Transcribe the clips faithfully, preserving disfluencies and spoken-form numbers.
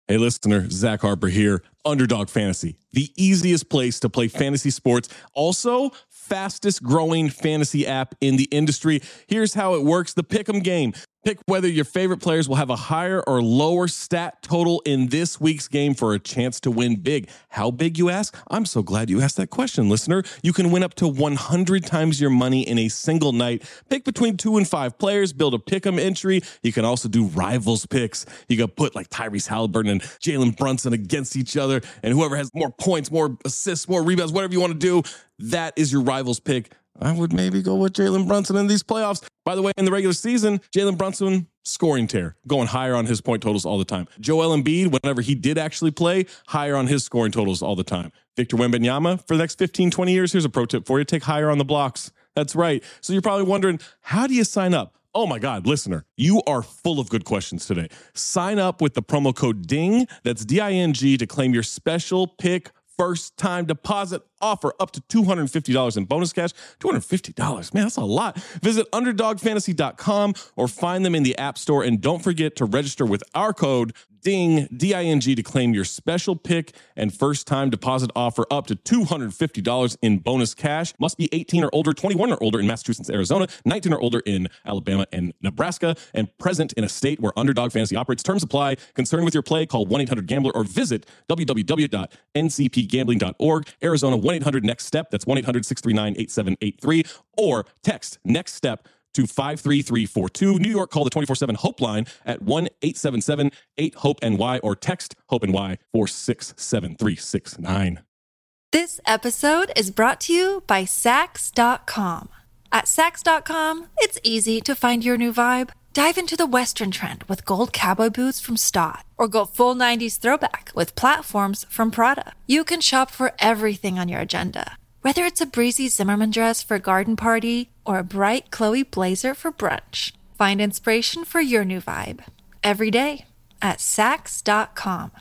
Hey, listener, Zach Harper here. Underdog Fantasy, the easiest place to play fantasy sports. Also, fastest growing fantasy app in the industry. Here's how it works. The Pick'em game. Pick whether your favorite players will have a higher or lower stat total in this week's game for a chance to win big. How big, you ask? I'm so glad you asked that question, listener. You can win up to one hundred times your money in a single night. Pick between two and five players. Build a Pick'em entry. You can also do rivals picks. You can put like Tyrese Halliburton and Jalen Brunson against each other, and whoever has more points, more assists, more rebounds, whatever you want to do, that is your rivals pick. I would maybe go with Jalen Brunson in these playoffs. By the way, in the regular season, Jalen Brunson, scoring tear, going higher on his point totals all the time. Joel Embiid, whenever he did actually play, higher on his scoring totals all the time. Victor Wembanyama, for the next fifteen, twenty years, here's a pro tip for you. Take higher on the blocks. That's right. So you're probably wondering, how do you sign up? Oh my God, listener, you are full of good questions today. Sign up with the promo code DING, that's D I N G, to claim your special pick first time deposit offer up to two hundred fifty dollars in bonus cash. two hundred fifty dollars, man, that's a lot. Visit underdog fantasy dot com or find them in the App Store. And don't forget to register with our code DING, D I N G, to claim your special pick and first time deposit offer up to two hundred fifty dollars in bonus cash. Must be eighteen or older, twenty-one or older in Massachusetts, Arizona, nineteen or older in Alabama and Nebraska, and present in a state where Underdog Fantasy operates. Terms apply. Concerned with your play, call one eight hundred gambler or visit w w w dot n c p gambling dot org. Arizona, one eight hundred next step. That's one eight hundred six three nine eight seven eight three, or text next step to five three three four two. New York, call the twenty-four seven HOPE line at one eight seven seven eight hope N Y or text HOPE-NY four six seven three six nine. This episode is brought to you by Sax dot com. At Sax dot com, it's easy to find your new vibe. Dive into the Western trend with gold cowboy boots from Stott, or go full nineties throwback with platforms from Prada. You can shop for everything on your agenda, whether it's a breezy Zimmermann dress for a garden party or a bright Chloe blazer for brunch. Find inspiration for your new vibe every day at Sax dot com.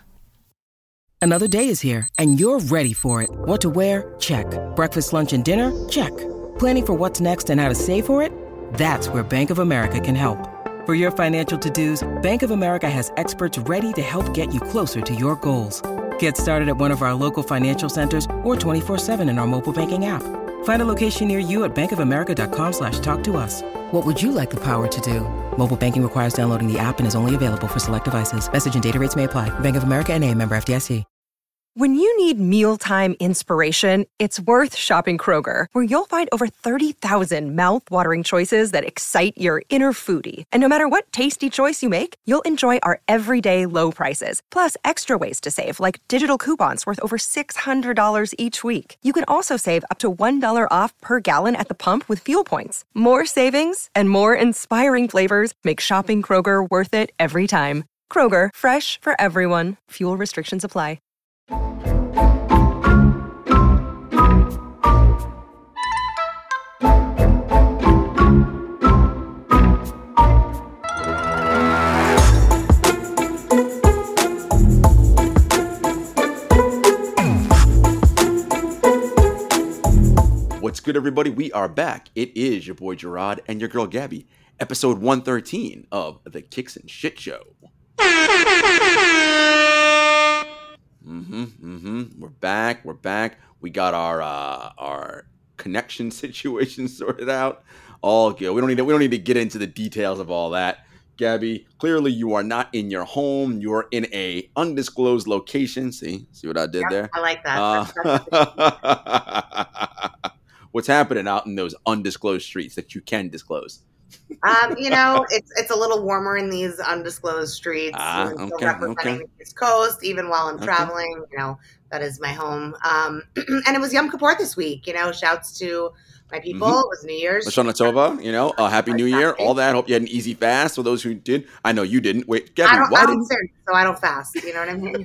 Another day is here, and you're ready for it. What to wear? Check. Breakfast, lunch, and dinner? Check. Planning for what's next and how to save for it? That's where Bank of America can help. For your financial to-dos, Bank of America has experts ready to help get you closer to your goals. Get started at one of our local financial centers or twenty-four seven in our mobile banking app. Find a location near you at bankofamerica.com slash talk to us. What would you like the power to do? Mobile banking requires downloading the app and is only available for select devices. Message and data rates may apply. Bank of America N A, member F D I C. When you need mealtime inspiration, it's worth shopping Kroger, where you'll find over thirty thousand mouth-watering choices that excite your inner foodie. And no matter what tasty choice you make, you'll enjoy our everyday low prices, plus extra ways to save, like digital coupons worth over six hundred dollars each week. You can also save up to one dollar off per gallon at the pump with fuel points. More savings and more inspiring flavors make shopping Kroger worth it every time. Kroger, fresh for everyone. Fuel restrictions apply. What's good, everybody? We are back. It is your boy Gerard and your girl Gabby, episode one thirteen of the Kicks and Shit Show. Mm-hmm, mm-hmm. We're back. We're back. We got our uh, our connection situation sorted out. All good. We don't need to, we don't need to get into the details of all that. Gabby, clearly you are not in your home. You are in a undisclosed location. See, see what I did yeah, there? I like that. Uh, what's happening out in those undisclosed streets that you can disclose? um, you know, it's it's a little warmer in these undisclosed streets. Ah, I'm okay, still representing okay. the East Coast, even while I'm Okay. traveling. You know, that is my home. Um, and it was Yom Kippur this week. You know, shouts to my people. Mhm. It was New Year's. Lashana Tova, you know, uh, Happy New Year, all that. Hope you had an easy fast for those who did. I know you didn't. Wait, I Gabby, don't, why I don't didn't sin, so I don't fast. You know what I mean?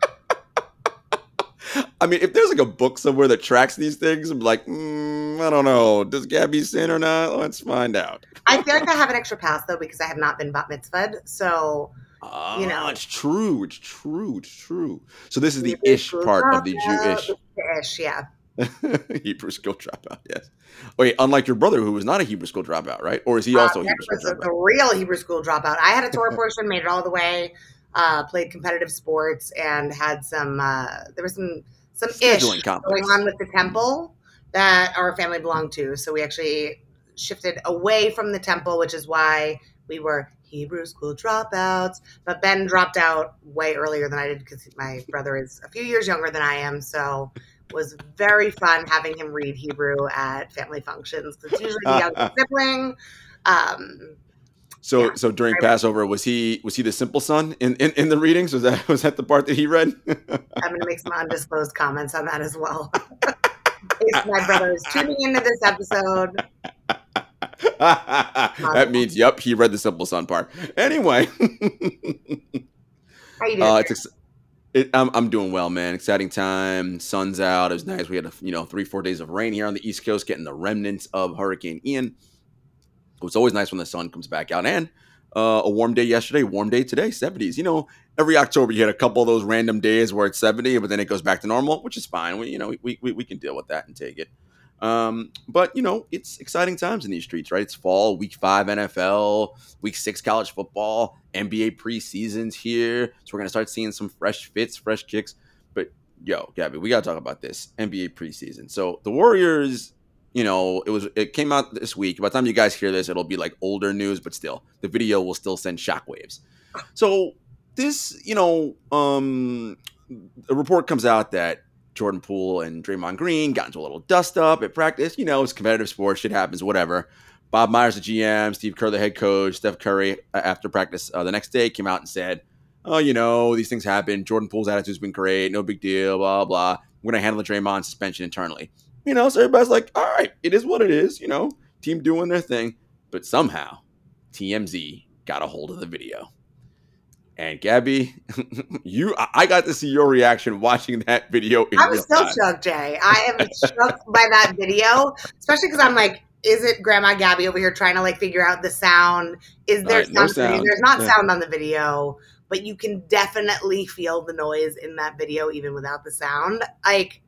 I mean, if there's like a book somewhere that tracks these things, I'm like, mm, I don't know. Does Gabby sin or not? Let's find out. I feel like I have an extra pass though because I have not been bat mitzvahed. So Ah, you know. it's true. It's true. It's true. So this is the Hebrew ish school part of the dropout, Jewish. the ish, yeah. Hebrew school dropout, yes. Wait, unlike your brother who was not a Hebrew school dropout, right? Or is he also Uh, a Hebrew that was school the dropout? real Hebrew school dropout. I had a Torah portion, made it all the way. uh, played competitive sports and had some, uh, there was some, some ish Scheduling conflicts. going on with the temple that our family belonged to. So we actually shifted away from the temple, which is why we were Hebrew school dropouts. But Ben dropped out way earlier than I did because my brother is a few years younger than I am. So it was very fun having him read Hebrew at family functions. It's usually the younger sibling. Um, So, Yeah. so during Passover, was he was he the simple son in, in, in the readings? Was that was that the part that he read? I'm going to make some undisclosed comments on that as well. In case my brother is tuning into this episode. That means, yep, he read the simple son part. Anyway, How you doing? uh, it's ex- it, I'm I'm doing well, man. Exciting time. Sun's out. It was nice. We had a, you know three four days of rain here on the East Coast, getting the remnants of Hurricane Ian. It's always nice when the sun comes back out. And uh, a warm day yesterday, warm day today, seventies. You know, every October you get a couple of those random days where it's seventy, but then it goes back to normal, which is fine. We, you know, we, we, we can deal with that and take it. Um, but, you know, it's exciting times in these streets, right? It's fall, week five N F L, week six college football, N B A preseason's here. So we're going to start seeing some fresh fits, fresh kicks. But, yo, Gabby, we got to talk about this N B A preseason. So the Warriors... You know, it was it came out this week. By the time you guys hear this, it'll be like older news, but still, the video will still send shockwaves. So this, you know, um, a report comes out that Jordan Poole and Draymond Green got into a little dust up at practice. You know, it's competitive sports, shit happens, whatever. Bob Myers, the G M, Steve Kerr, the head coach, Steph Curry, after practice uh, the next day, came out and said, "Oh, you know, these things happen. Jordan Poole's attitude's been great, no big deal, blah blah. We're gonna handle the Draymond suspension internally." You know, so everybody's like, all right, it is what it is, you know, team doing their thing. But somehow T M Z got a hold of the video. And Gabby, you, I got to see your reaction watching that video. In I was real still time. shocked, Jay. I am shocked by that video, especially because I'm like, is it Grandma Gabby over here trying to like figure out the sound? Is there Right, no sound? sound. There's not Yeah. sound on the video, but you can definitely feel the noise in that video even without the sound. Like,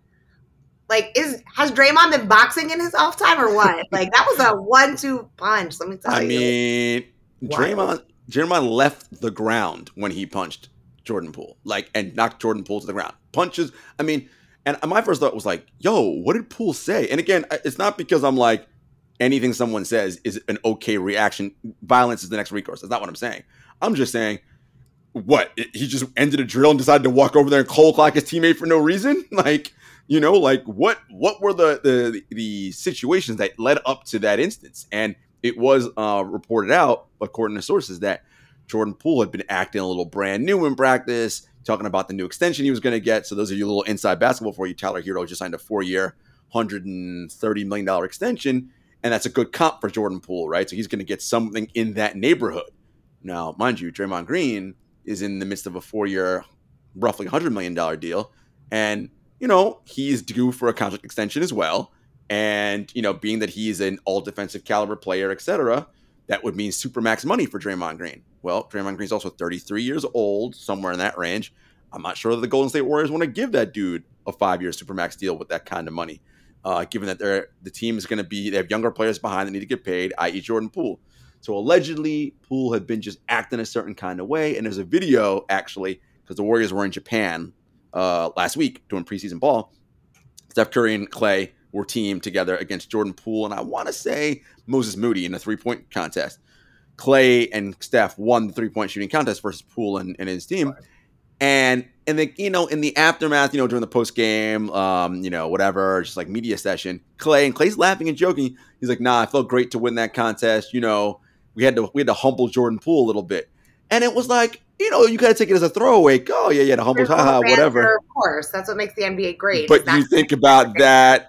like is has Draymond been boxing in his off time or what? Like that was a one two punch. Let me tell I you. mean, Wow. Draymond, Draymond left the ground when he punched Jordan Poole, like, and knocked Jordan Poole to the ground. Punches. I mean, and my first thought was like, yo, what did Poole say? And again, it's not because I'm like, anything someone says is an okay reaction. Violence is the next recourse. That's not what I'm saying. I'm just saying, what? He just ended a drill and decided to walk over there and cold clock his teammate for no reason? Like, you know, like what what were the, the, the situations that led up to that instance? And it was uh, reported out, according to sources, that Jordan Poole had been acting a little brand new in practice, talking about the new extension he was going to get. So those are your little inside basketball for you. Tyler Hero just signed a four-year, one hundred thirty million dollars extension, and that's a good comp for Jordan Poole, right? So he's going to get something in that neighborhood. Now, mind you, Draymond Green is in the midst of a four-year, roughly one hundred million dollars deal, and, you know, he's due for a contract extension as well. And, you know, being that he's an all-defensive caliber player, et cetera, that would mean supermax money for Draymond Green. Well, Draymond Green's also thirty-three years old, somewhere in that range. I'm not sure that the Golden State Warriors want to give that dude a five-year supermax deal with that kind of money, uh, given that they're, the team is going to be, they have younger players behind that need to get paid, that is. Jordan Poole. So allegedly, Poole had been just acting a certain kind of way. And there's a video, actually, because the Warriors were in Japan uh, last week doing preseason ball. Steph Curry and Clay were teamed together against Jordan Poole, and I want to say Moses Moody in a three-point contest. Clay and Steph won the three-point shooting contest versus Poole and, and his team. Right. And, and the, you know, in the aftermath, you know, during the post-game, um, you know, whatever, just like media session, Clay, and Clay's laughing and joking. He's like, nah, I felt great to win that contest. You know, we had to we had to humble Jordan Poole a little bit. And it was like, you know, you got to take it as a throwaway. Oh, yeah, yeah, the humble, haha, whatever. Of course, that's what makes the N B A great. But you think about that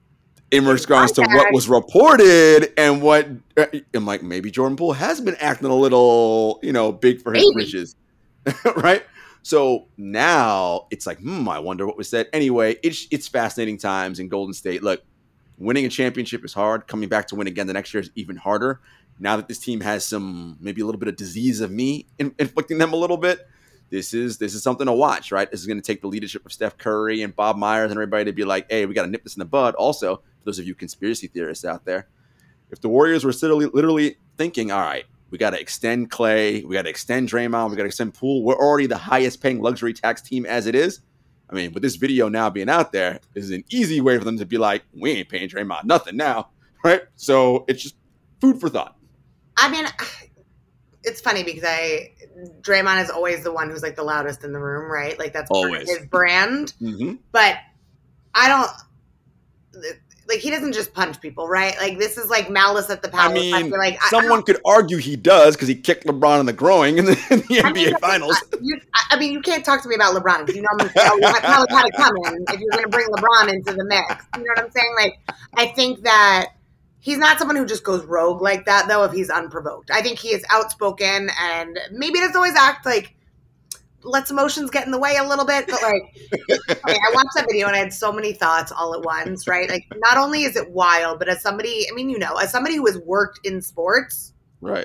in regards to what was reported and what I'm like, maybe Jordan Poole has been acting a little, you know, big for his maybe. britches, right? So now it's like, hmm, I wonder what was said. Anyway, it's it's fascinating times in Golden State. Look, winning a championship is hard. Coming back to win again the next year is even harder. Now that this team has some, maybe a little bit of disease of me in, inflicting them a little bit, this is this is something to watch, right? This is going to take the leadership of Steph Curry and Bob Myers and everybody to be like, hey, we got to nip this in the bud. Also, for those of you conspiracy theorists out there, if the Warriors were literally, literally thinking, all right, We got to extend Clay. We got to extend Draymond. We got to extend Poole. We're already the highest paying luxury tax team as it is. I mean, with this video now being out there, this is an easy way for them to be like, we ain't paying Draymond nothing now, right? So it's just food for thought. I mean, it's funny because I Draymond is always the one who's like the loudest in the room, right? Like that's always his brand. Mm-hmm. But I don't like he doesn't just punch people, right? Like this is like malice at the palace. I mean, I feel like someone I could argue he does because he kicked LeBron in the groin in the, in the I N B A mean, Finals. You, I mean, you can't talk to me about LeBron because you know I'm going to tell you how how to come in if you're going to bring LeBron into the mix. You know what I'm saying? Like, I think that he's not someone who just goes rogue like that, though, if he's unprovoked. I think he is outspoken and maybe doesn't always act like lets emotions get in the way a little bit. But, like, okay, I watched that video and I had so many thoughts all at once, right? Like, not only is it wild, but as somebody, I mean, you know, as somebody who has worked in sports. Right.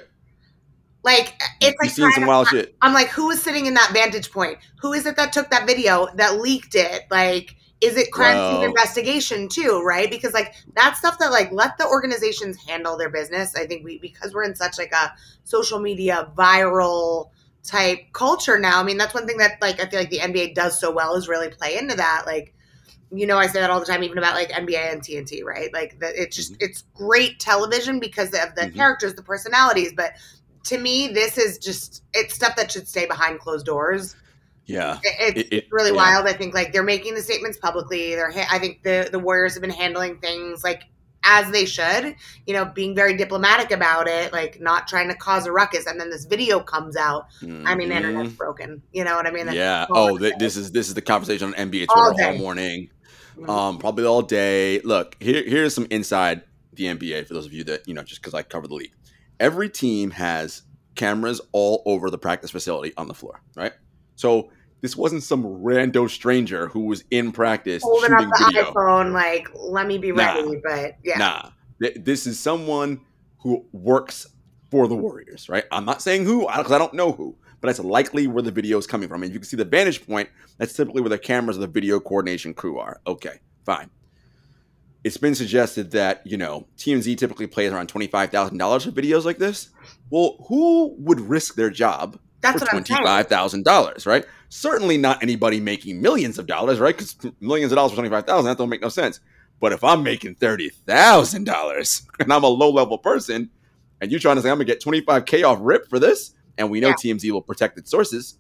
Like, it's like, You've seen some wild shit. I'm like, who is sitting in that vantage point? Who is it that took that video, that leaked it? Like, is it crime scene Well, investigation too, right? Because like that's stuff that like let the organizations handle their business. I think we because we're in such like a social media viral type culture now. I mean, that's one thing that like I feel like the N B A does so well is really play into that. Like, you know, I say that all the time, even about like N B A and T N T, right? Like that it's just it's great television because of the Mhm. characters, the personalities. But to me, this is just it's stuff that should stay behind closed doors. Yeah, It's It- it- really yeah. wild. I think like they're making the statements publicly. They're, ha- I think the the Warriors have been handling things like as they should. You know, being very diplomatic about it, like not trying to cause a ruckus. And then this video comes out. I mean, the Mhm. internet's broken. You know what I mean? That's Yeah. all Oh, I th- say. this is this is the conversation on N B A All Twitter all, day. morning, Mhm. um, probably all day. Look, here here's some inside the N B A for those of you that you know, just because I cover the league. Every team has cameras all over the practice facility on the floor, right? So this wasn't some rando stranger who was in practice Holding up shooting the video. iPhone, like let me be Nah. ready. But yeah, Nah, Th- this is someone who works for the Warriors, right? I'm not saying who, because I don't know who, but that's likely where the video is coming from. And you can see the vantage point, that's typically where the cameras of the video coordination crew are. Okay, fine. It's been suggested that, you know, T M Z typically pays around twenty-five thousand dollars for videos like this. Well, who would risk their job That's for what I'm saying. twenty-five thousand dollars, right? Certainly not anybody making millions of dollars, right? Because millions of dollars for twenty-five thousand dollars, that don't make no sense. But if I'm making thirty thousand dollars and I'm a low-level person, and you're trying to say I'm going to get twenty-five K off rip for this, and we know Yeah. T M Z will protect its sources,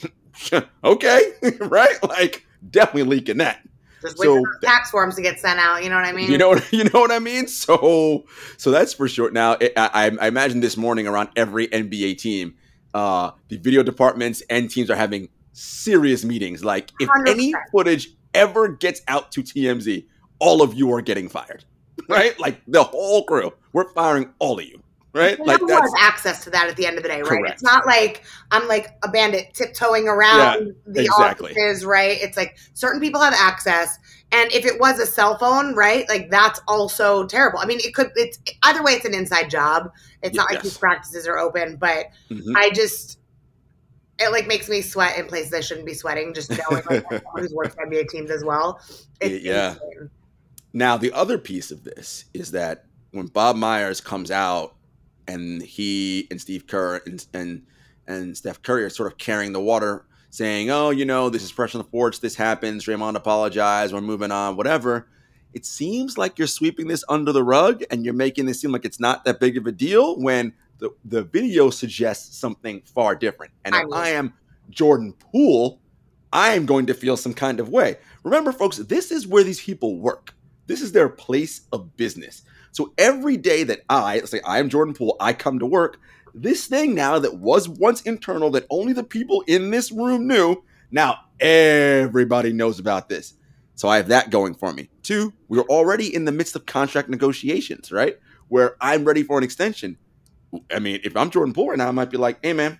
okay, right? Like, definitely leaking that. just wait for So those tax forms to get sent out. You know what I mean? You know what you know what I mean? So so that's for sure. Now it, I, I imagine this morning around every N B A team, uh, the video departments and teams are having serious meetings. Like if one hundred any percent. footage ever gets out to T M Z, all of you are getting fired, right? Like the whole crew, we're firing all of you, right? You Like know who has that's access to that at the end of the day, right? Correct. It's not like I'm like a bandit tiptoeing around Yeah, the exactly. offices, right? It's like certain people have access, and if it was a cell phone, right, like that's also terrible. I mean, it could. It's either way, it's an inside job. It's not like Yes. these practices are open, but Mhm. I just it like makes me sweat in places I shouldn't be sweating. Just knowing like someone who's worked for N B A teams as well. It's Yeah. insane. Now, the other piece of this is that when Bob Myers comes out and he and Steve Kerr and and, and Steph Curry are sort of carrying the water, saying, oh, you know, this is fresh on the porch, this happens, Draymond apologized, we're moving on, whatever. It seems like you're sweeping this under the rug and you're making this seem like it's not that big of a deal when the, the video suggests something far different. And I if mean- I am Jordan Poole, I am going to feel some kind of way. Remember, folks, this is where these people work. This is their place of business. So every day that I, let's say I am Jordan Poole, I come to work, this thing now that was once internal that only the people in this room knew, now everybody knows about this. So I have that going for me. Two, we're already in the midst of contract negotiations, right? Where I'm ready for an extension. I mean, if I'm Jordan Poole right now, I might be like, hey, man,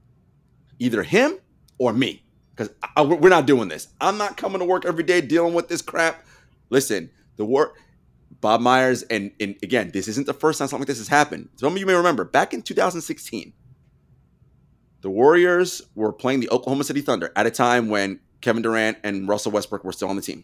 either him or me. Because we're not doing this. I'm not coming to work every day dealing with this crap. Listen, the war, Bob Myers, and, and again, this isn't the first time something like this has happened. Some of you may remember, back in two thousand sixteen, the Warriors were playing the Oklahoma City Thunder at a time when Kevin Durant and Russell Westbrook were still on the team.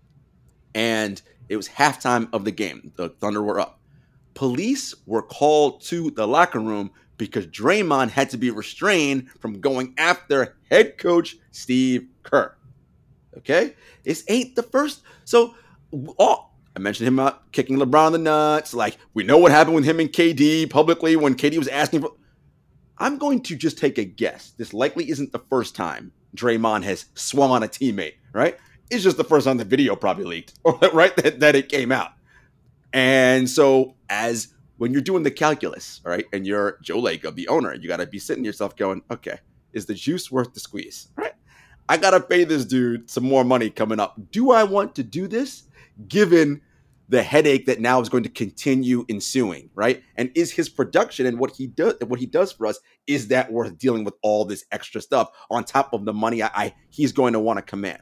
And it was halftime of the game. The Thunder were up. Police were called to the locker room because Draymond had to be restrained from going after head coach Steve Kerr. Okay? This ain't the first. So, oh, I mentioned him uh, kicking LeBron in the nuts. Like, we know what happened with him and K D publicly when K D was asking for. I'm going to just take a guess. This likely isn't the first time Draymond has swung on a teammate, right? It's just the first time the video probably leaked, right? That, that it came out. And so, as when you're doing the calculus, right, and you're Joe Lacob, the owner, you got to be sitting to yourself going, okay, is the juice worth the squeeze, right? I got to pay this dude some more money coming up. Do I want to do this given the headache that now is going to continue ensuing, right? And is his production and what he does, what he does for us, is that worth dealing with all this extra stuff on top of the money I, I he's going to want to command?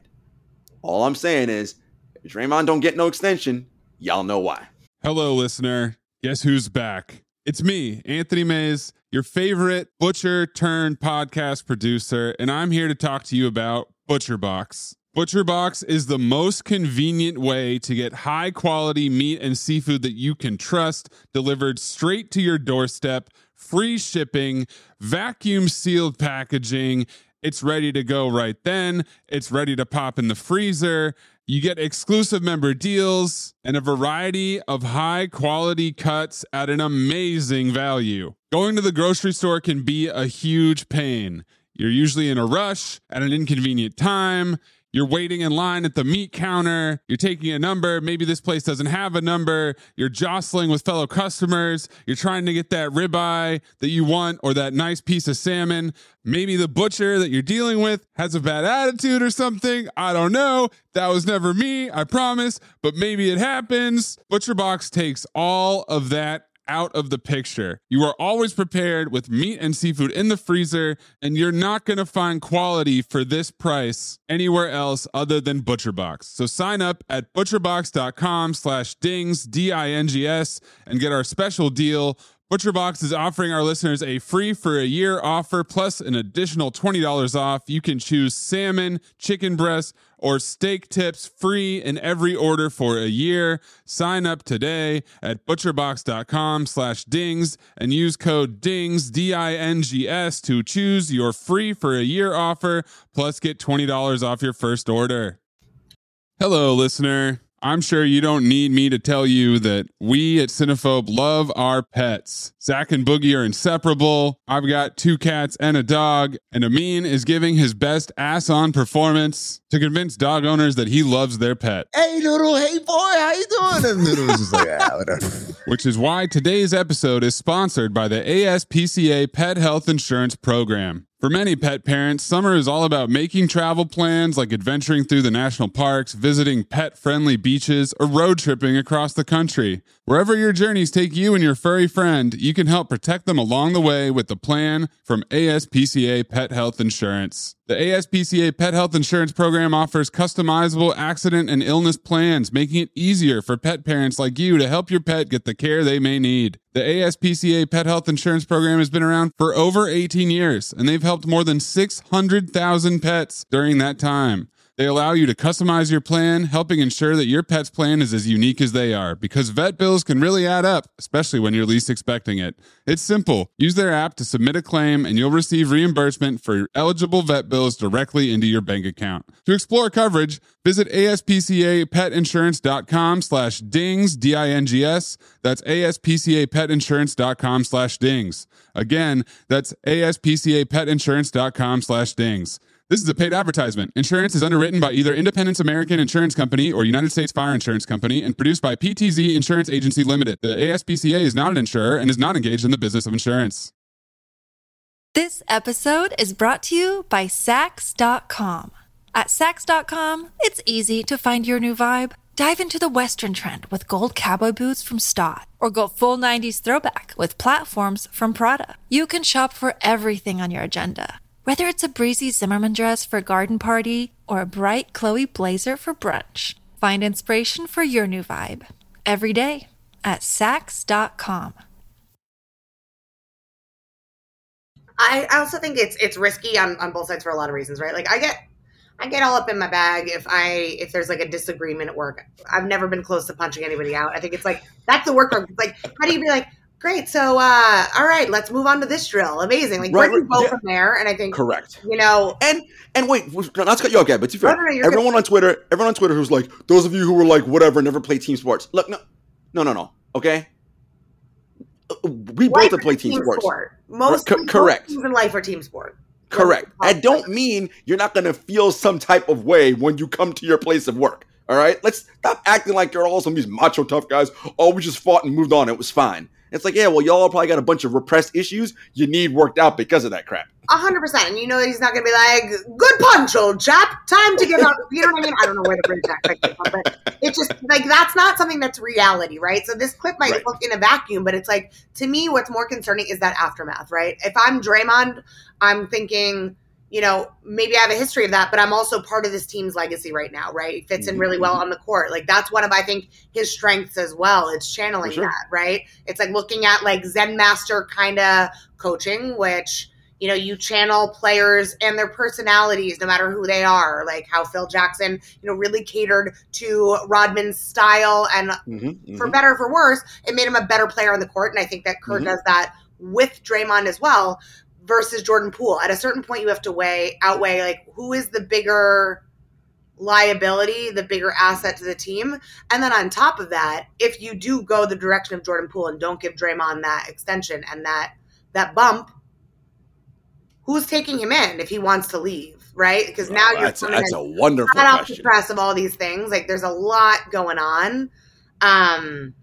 All I'm saying is, if Draymond don't get no extension, y'all know why. Hello, listener. Guess who's back? It's me, Anthony Mays, your favorite butcher turned podcast producer, and I'm here to talk to you about ButcherBox. ButcherBox is the most convenient way to get high quality meat and seafood that you can trust delivered straight to your doorstep, free shipping, vacuum sealed packaging. It's ready to go right then. It's ready to pop in the freezer. You get exclusive member deals and a variety of high quality cuts at an amazing value. Going to the grocery store can be a huge pain. You're usually in a rush at an inconvenient time. You're waiting in line at the meat counter. You're taking a number. Maybe this place doesn't have a number. You're jostling with fellow customers. You're trying to get that ribeye that you want or that nice piece of salmon. Maybe the butcher that you're dealing with has a bad attitude or something. I don't know. That was never me, I promise. But maybe it happens. ButcherBox takes all of that out of the picture. You are always prepared with meat and seafood in the freezer, and you're not going to find quality for this price anywhere else other than ButcherBox. So sign up at butcherbox.com slash dings, D I N G S, and get our special deal. ButcherBox is offering our listeners a free for a year offer plus an additional twenty dollars off. You can choose salmon, chicken breast, or steak tips free in every order for a year. Sign up today at butcherbox.com slash dings and use code DINGS, D I N G S, to choose your free for a year offer plus get twenty dollars off your first order. Hello, listener. I'm sure you don't need me to tell you that we at Cinephobe love our pets. Zach and Boogie are inseparable. I've got two cats and a dog, and Amin is giving his best ass-on performance to convince dog owners that he loves their pet. Hey, Noodle, hey, boy, how you doing? And Noodle was just like, ah, whatever. Which is why today's episode is sponsored by the A S P C A Pet Health Insurance Program. For many pet parents, summer is all about making travel plans like adventuring through the national parks, visiting pet-friendly beaches, or road tripping across the country. Wherever your journeys take you and your furry friend, you can help protect them along the way with the plan from A S P C A Pet Health Insurance. The A S P C A Pet Health Insurance Program offers customizable accident and illness plans, making it easier for pet parents like you to help your pet get the care they may need. The A S P C A Pet Health Insurance Program has been around for over eighteen years, and they've helped more than six hundred thousand pets during that time. They allow you to customize your plan, helping ensure that your pet's plan is as unique as they are, because vet bills can really add up, especially when you're least expecting it. It's simple. Use their app to submit a claim, and you'll receive reimbursement for eligible vet bills directly into your bank account. To explore coverage, visit aspcapetinsurance.com slash dings, D I N G S. That's aspcapetinsurance.com slash dings. Again, that's aspcapetinsurance.com slash dings. This is a paid advertisement. Insurance is underwritten by either Independence American Insurance Company or United States Fire Insurance Company and produced by P T Z Insurance Agency Limited. The A S P C A is not an insurer and is not engaged in the business of insurance. This episode is brought to you by Sax dot com. At Sax dot com, it's easy to find your new vibe. Dive into the Western trend with gold cowboy boots from Stott, or go full nineties throwback with platforms from Prada. You can shop for everything on your agenda, whether it's a breezy Zimmermann dress for a garden party or a bright Chloe blazer for brunch. Find inspiration for your new vibe every day at Sax dot com. I also think it's it's risky on, on both sides for a lot of reasons, right? Like I get I get all up in my bag if I if there's like a disagreement at work. I've never been close to punching anybody out. I think it's like that's the work. Like how do you be like, Great. So, uh, all right, let's move on to this drill. Amazing. Like, Right, where do you right, go yeah. from there? And I think, Correct. you know, And and wait, not to cut you off, but to be fair, No, no, no, you're everyone good. on Twitter, everyone on Twitter who's like, those of you who were like, whatever, never play team sports. Look, no, no, no, no. Okay, we both life have played is team, team sports. sport. Most, Co- most correct. things in life are team sport. Correct. Most I don't mean you're not going to feel some type of way when you come to your place of work. All right? Let's stop acting like you're all some of these macho tough guys. Oh, we just fought and moved on. It was fine. It's like, yeah, well, y'all probably got a bunch of repressed issues you need worked out because of that crap. A hundred percent. And you know he's not going to be like, good punch, old chap. Time to get out. You know what I mean? I don't know where the British accent came from, but it's just like, that's not something that's reality, right? So this clip might Right. look in a vacuum, but it's like, to me, what's more concerning is that aftermath, right? If I'm Draymond, I'm thinking, you know, maybe I have a history of that, but I'm also part of this team's legacy right now, right? It fits in really well on the court. Like, that's one of, I think, his strengths as well. It's channeling For sure. that, right? It's like looking at like Zen master kind of coaching, which, you know, you channel players and their personalities, no matter who they are, like how Phil Jackson, you know, really catered to Rodman's style. And Mm-hmm, for better or for worse, it made him a better player on the court. And I think that Kerr Mhm. does that with Draymond as well versus Jordan Poole. At a certain point, you have to weigh, outweigh, like, who is the bigger liability, the bigger asset to the team. And then on top of that, if you do go the direction of Jordan Poole and don't give Draymond that extension and that that bump, who's taking him in if he wants to leave, right? Because now Oh, you're that's, coming that's in a wonderful hot off the question. press of all these things. Like, there's a lot going on. Um,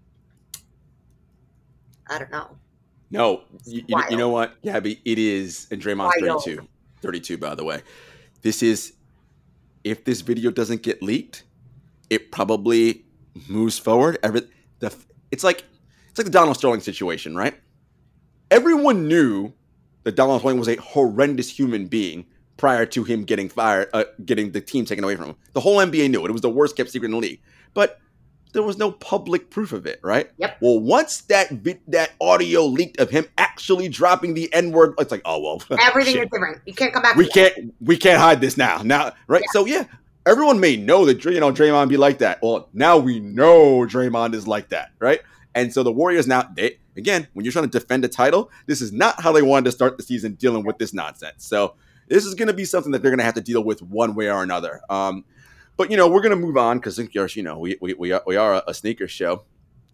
I don't know. No, you, you, Wild. you know what, Gabby? It is, and Draymond's Wild. thirty-two. thirty-two, by the way. This is, if this video doesn't get leaked, it probably moves forward. Every, the, it's like it's like the Donald Sterling situation, right? Everyone knew that Donald Sterling was a horrendous human being prior to him getting fired, uh, getting the team taken away from him. The whole N B A knew it. It was the worst kept secret in the league. But there was no public proof of it, right? Yep. Well, once that bit, that audio leaked of him actually dropping the N-word, it's like, oh well, Everything shit. is different. You can't come back. we from that. can't we can't hide this now. Now, right? So yeah, everyone may know that you know Draymond be like that. Well, now we know Draymond is like that, right? And so the Warriors now, they, again, when you're trying to defend a title, this is not how they wanted to start the season dealing with this nonsense. So this is going to be something that they're going to have to deal with one way or another. Um, but you know, we're going to move on because you know we we we are, we are a, a sneaker show.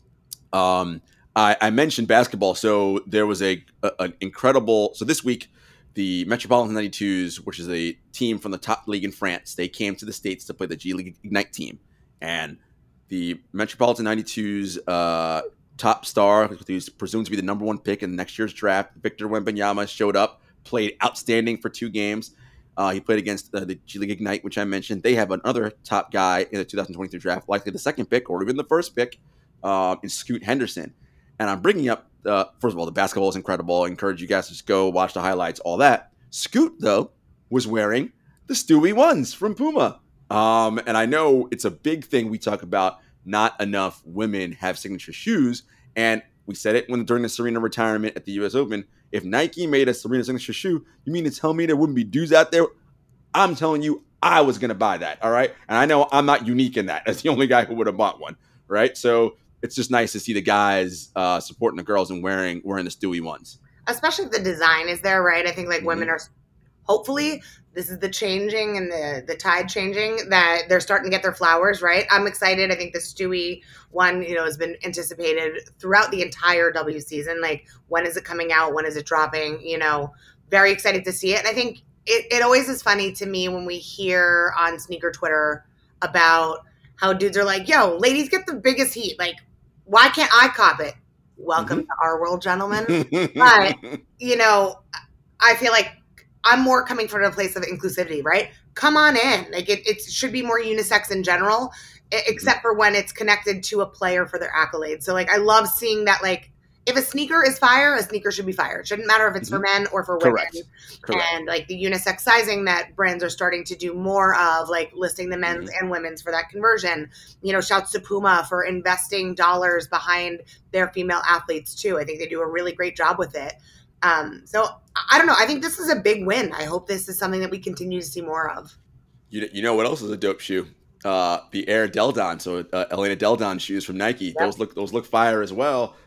Um, I, I mentioned basketball, so there was a, a an incredible. So this week, the Metropolitan ninety-twos, which is a team from the top league in France, they came to the States to play the G League Ignite team, and the Metropolitan ninety-twos uh, top star, who's presumed to be the number one pick in next year's draft, Victor Wembanyama, showed up, played outstanding for two games. Uh, he played against uh, the G League Ignite, which I mentioned. They have another top guy in the two thousand twenty-three draft, likely the second pick or even the first pick, uh, in Scoot Henderson. And I'm bringing up, uh, first of all, the basketball is incredible. I encourage you guys to just go watch the highlights, all that. Scoot, though, was wearing the Stewie ones from Puma. Um, and I know it's a big thing we talk about. Not enough women have signature shoes. And we said it when during the Serena retirement at the U S Open. If Nike made a Serena signature shoe, you mean to tell me there wouldn't be dudes out there? I'm telling you, I was going to buy that, all right? And I know I'm not unique in that. As the only guy who would have bought one, right? So it's just nice to see the guys uh, supporting the girls and wearing wearing the Stewie ones. Especially if the design is there, right? I think like Mm-hmm. women are, hopefully this is the changing and the the tide changing that they're starting to get their flowers, right? I'm excited. I think the Stewie one, you know, has been anticipated throughout the entire W season. Like, when is it coming out? When is it dropping? You know, very excited to see it. And I think it, it always is funny to me when we hear on sneaker Twitter about how dudes are like, yo, ladies get the biggest heat. Like, why can't I cop it? Welcome Mm-hmm. to our world, gentlemen. But, you know, I feel like I'm more coming from a place of inclusivity, right? Come on in. Like, it, it should be more unisex in general, e- except for when it's connected to a player for their accolades. So, like, I love seeing that, like, if a sneaker is fire, a sneaker should be fire. It shouldn't matter if it's for men or for women. Correct. Correct. And, like, the unisex sizing that brands are starting to do more of, like, listing the men's Mm-hmm. and women's for that conversion. You know, shouts to Puma for investing dollars behind their female athletes, too. I think they do a really great job with it. Um, so I don't know. I think this is a big win. I hope this is something that we continue to see more of. You, you know what else is a dope shoe? Uh, the Air Deldon, so uh, Elena Deldon shoes from Nike. Yep. Those look those look fire as well.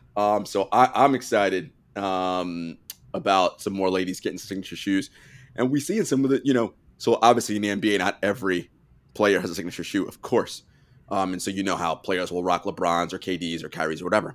Um, so I, I'm excited um, about some more ladies getting signature shoes. And we see in some of the, you know, so obviously in the N B A, not every player has a signature shoe, of course. Um, and so you know how players will rock LeBrons or K Ds or Kyries or whatever.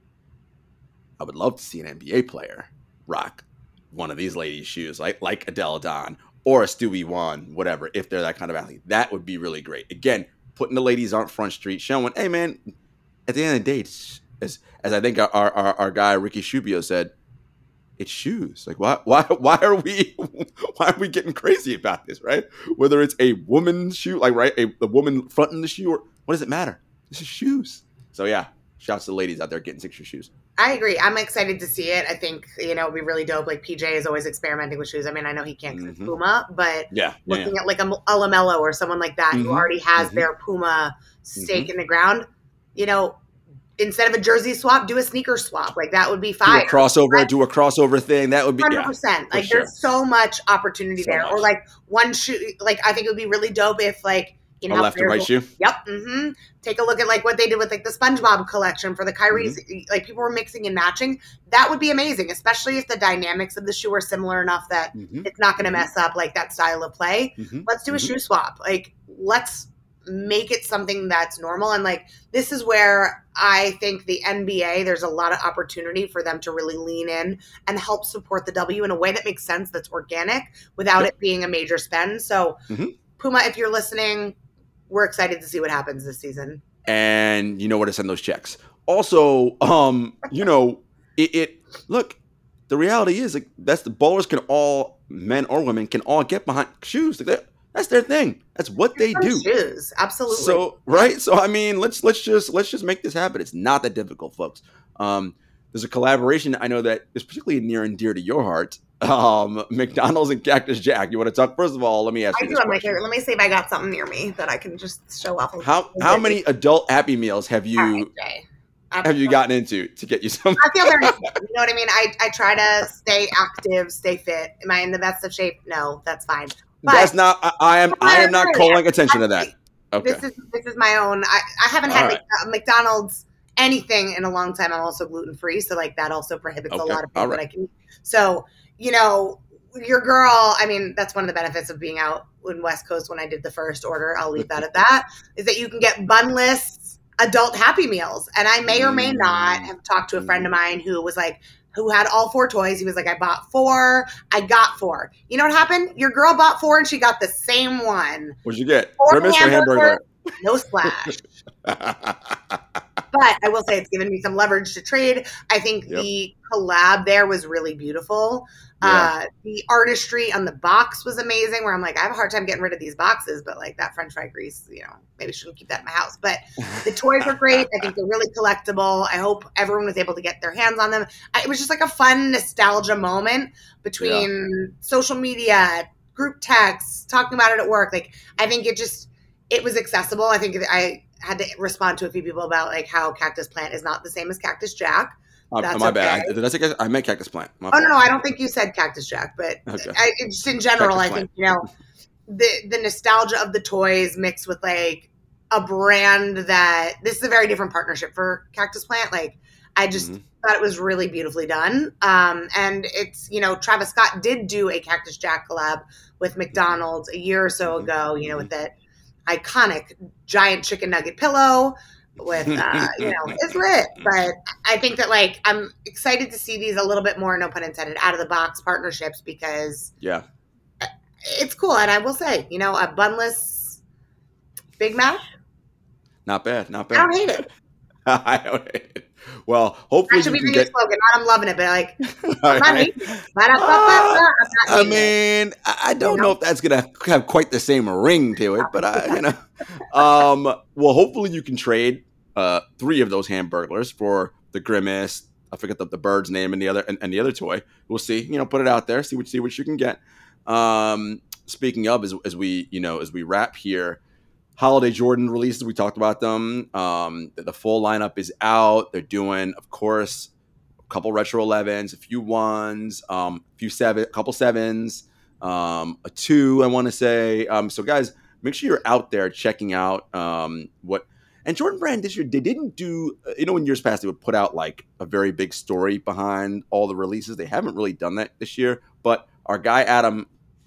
I would love to see an N B A player rock one of these ladies' shoes, like like Adele Dawn or a Stewie Wan, whatever, if they're that kind of athlete. That would be really great. Again, putting the ladies on Front Street, showing, hey, man, at the end of the day, it's, as, as I think our, our, our guy Ricky Shubio said, it's shoes. Like, why why why are we why are we getting crazy about this, right? Whether it's a woman's shoe, like right, a, a woman fronting the shoe, or what does it matter? This is shoes. So yeah, shouts to the ladies out there getting signature shoes. I agree. I'm excited to see it. I think, you know, it'd be really dope. Like P J is always experimenting with shoes. I mean, I know he can't mm-hmm. Puma, but yeah, looking yeah. at like a, a LaMelo or someone like that mm-hmm. who already has mm-hmm. their Puma stake mm-hmm. in the ground, you know, instead of a jersey swap, do a sneaker swap. Like that would be fire. Do a crossover, right? do a crossover thing. That would be one hundred percent. Yeah, like sure. there's so much opportunity so there. Much. Or like one shoe, like I think it would be really dope if like, you know, a left and right shoe. Yep. Mm-hmm. Take a look at like what they did with like the SpongeBob collection for the Kyrie's. Mm-hmm. Like people were mixing and matching. That would be amazing, especially if the dynamics of the shoe are similar enough that mm-hmm. it's not going to mm-hmm. mess up like that style of play. Mm-hmm. Let's do a mm-hmm. shoe swap. Like let's make it something that's normal. And like this is where I think the N B A, there's a lot of opportunity for them to really lean in and help support the W in a way that makes sense, that's organic, without yep. it being a major spend. So mm-hmm. Puma, if you're listening, we're excited to see what happens this season. And you know where to send those checks. Also, um, you know, it, it look, the reality is like that's the ballers can all, men or women, can all get behind shoes. Like that's their thing. That's what they do. Shoes, absolutely. So right. So I mean, let's let's just let's just make this happen. It's not that difficult, folks. Um, there's a collaboration I know that is particularly near and dear to your heart. Um, McDonald's and Cactus Jack. You want to talk? First of all, let me ask I you do this have my favorite. Let me see if I got something near me that I can just show off. How how many adult Happy Meals have you right, have you gotten into to get you some? I feel very, you know what I mean? I, I try to stay active, stay fit. Am I in the best of shape? No, that's fine. But that's not. I, I am. I am not calling attention to that. Okay. This is this is my own. I, I haven't had right. McDonald's anything in a long time. I'm also gluten free, so like that also prohibits okay. a lot of things right. that I can eat. So you know, your girl. I mean, that's one of the benefits of being out in West Coast. When I did the first order, I'll leave that at that. Is that you can get bunless adult Happy Meals, and I may or may not have talked to a friend of mine who was like. Who had all four toys. He was like, I bought four. I got four. You know what happened? Your girl bought four and she got the same one. What'd you get? Grimace or hamburger? No splash. But I will say it's given me some leverage to trade. I think yep. the collab there was really beautiful. Yeah. Uh, the artistry on the box was amazing, where I'm like, I have a hard time getting rid of these boxes, but like that French fry grease, you know, maybe shouldn't keep that in my house. But the toys were great. I think they're really collectible. I hope everyone was able to get their hands on them. I, it was just like a fun nostalgia moment between yeah. social media, group texts, talking about it at work. Like, I think it just, it was accessible. I think I had to respond to a few people about like how Cactus Plant is not the same as Cactus Jack. Uh, That's my okay. bad. I, did I say I meant Cactus Plant? My oh fault. no, no, I don't think you said Cactus Jack, but okay. I, just in general, Cactus I think you know the the nostalgia of the toys mixed with like a brand that this is a very different partnership for Cactus Plant. Like I just mm-hmm. thought it was really beautifully done, um, and it's you know Travis Scott did do a Cactus Jack collab with McDonald's a year or so ago. You know with that iconic giant chicken nugget pillow. With uh, you know, it's lit. But I think that like I'm excited to see these a little bit more, no pun intended, out of the box partnerships because yeah, it's cool. And I will say, you know, a bunless Big Mac, not bad, not bad. I don't hate it. I don't hate it. Well, hopefully that should you be can the new get... slogan. Not I'm loving it, but like I'm not hating it. Uh, I mean, it. I don't you know? know if that's gonna have quite the same ring to it, but I, you know, um, well, hopefully you can trade. Uh, three of those Hamburglers for the Grimace. I forget the, the bird's name and the other and, and the other toy. We'll see. You know, put it out there. See what see what you can get. Um, speaking of, as as we you know as we wrap here, holiday Jordan releases. We talked about them. Um, the, the full lineup is out. They're doing, of course, a couple retro elevens, a few ones, um, a few seven, a couple sevens, um, a two. I want to say. Um, so guys, make sure you're out there checking out um, what. And Jordan Brand this year, they didn't do, you know, in years past, they would put out like a very big story behind all the releases. They haven't really done that this year. But our guy, Adam,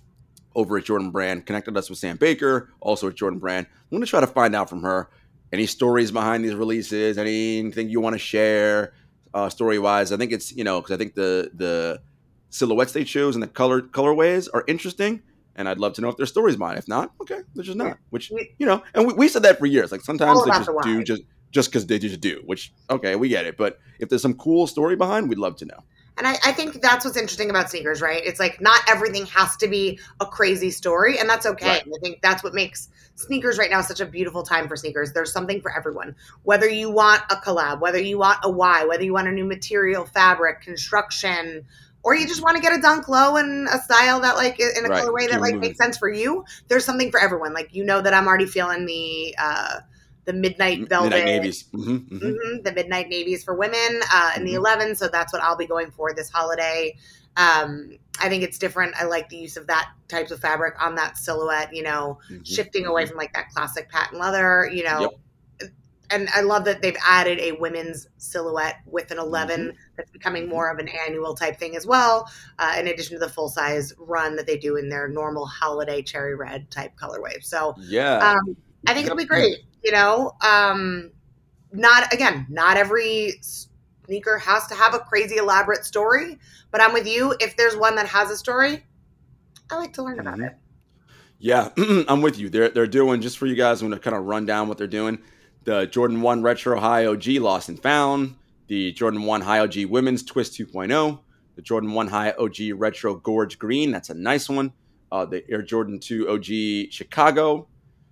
over at Jordan Brand, connected us with Sam Baker, also at Jordan Brand. I'm going to try to find out from her any stories behind these releases, anything you want to share uh, story-wise. I think it's, you know, because I think the the silhouettes they chose and the color colorways are interesting. And I'd love to know if there's stories behind it. If not, okay, they're just not. Which, you know, and we, we said that for years. Like sometimes they just the do just just because they just do, which, okay, we get it. But if there's some cool story behind, we'd love to know. And I, I think that's what's interesting about sneakers, right? It's like not everything has to be a crazy story, and that's okay. Right. I think that's what makes sneakers right now such a beautiful time for sneakers. There's something for everyone. Whether you want a collab, whether you want a why, whether you want a new material, fabric, construction, or you just want to get a dunk low and a style that like in a Right. colorway that Keep like moving. makes sense for you. There's something for everyone. Like, you know that I'm already feeling the uh, the midnight velvet, Midnight navies. Mm-hmm, mm-hmm. Mm-hmm, the midnight navies for women uh, in the Mhm. eleven. So that's what I'll be going for this holiday. Um, I think it's different. I like the use of that types of fabric on that silhouette. You know, Mhm, shifting away mhm. from like that classic patent leather. You know. Yep. And I love that they've added a women's silhouette with an eleven Mm-hmm. that's becoming more of an annual type thing as well, uh, in addition to the full size run that they do in their normal holiday cherry red type colorway. So Yeah. um, I think it'll be great. You know, um, not again, not every sneaker has to have a crazy elaborate story, but I'm with you. If there's one that has a story, I like to learn about Mhm. it. Yeah, I'm with you. They're they're doing, just for you guys, I'm going to kind of run down what they're doing. The Jordan one Retro High O G Lost and Found, the Jordan one High O G Women's Twist two point oh, the Jordan one High O G Retro Gorge Green, that's a nice one. Uh, the Air Jordan two O G Chicago,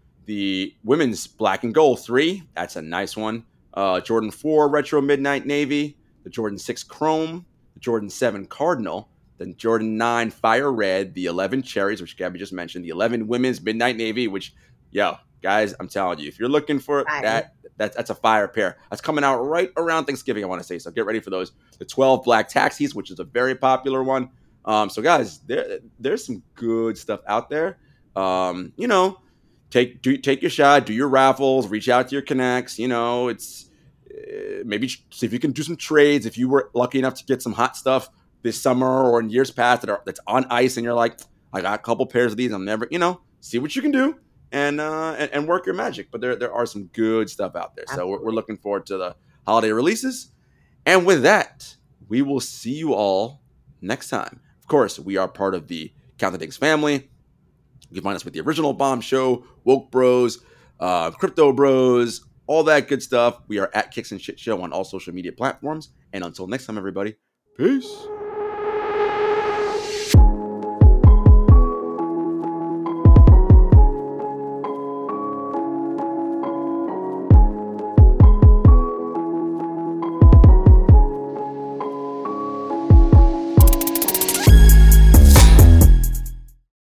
the Women's Black and Gold three, that's a nice one. Uh, Jordan four Retro Midnight Navy, the Jordan six Chrome, the Jordan seven Cardinal, the Jordan nine Fire Red, the eleven Cherries, which Gabby just mentioned, the eleven Women's Midnight Navy, which, yo, guys, I'm telling you, if you're looking for Fire. that, that, that's a fire pair. That's coming out right around Thanksgiving, I want to say, so get ready for those. The twelve Black Taxis, which is a very popular one. Um, so, guys, there there's some good stuff out there. Um, you know, take do take your shot, do your raffles, reach out to your connects. You know, it's uh, maybe see if you can do some trades. If you were lucky enough to get some hot stuff this summer or in years past that are that's on ice, and you're like, I got a couple pairs of these, I'm never, you know, see what you can do and uh, and, and work your magic. But there there are some good stuff out there, so we're, we're looking forward to the holiday releases. And with that, we will see you all next time. Of course, we are part of the Count the Things family. You can find us with the Original Bomb Show, Woke Bros, uh, Crypto Bros, all that good stuff. We are at Kicks and Shit Show on all social media platforms. And until next time, everybody, peace.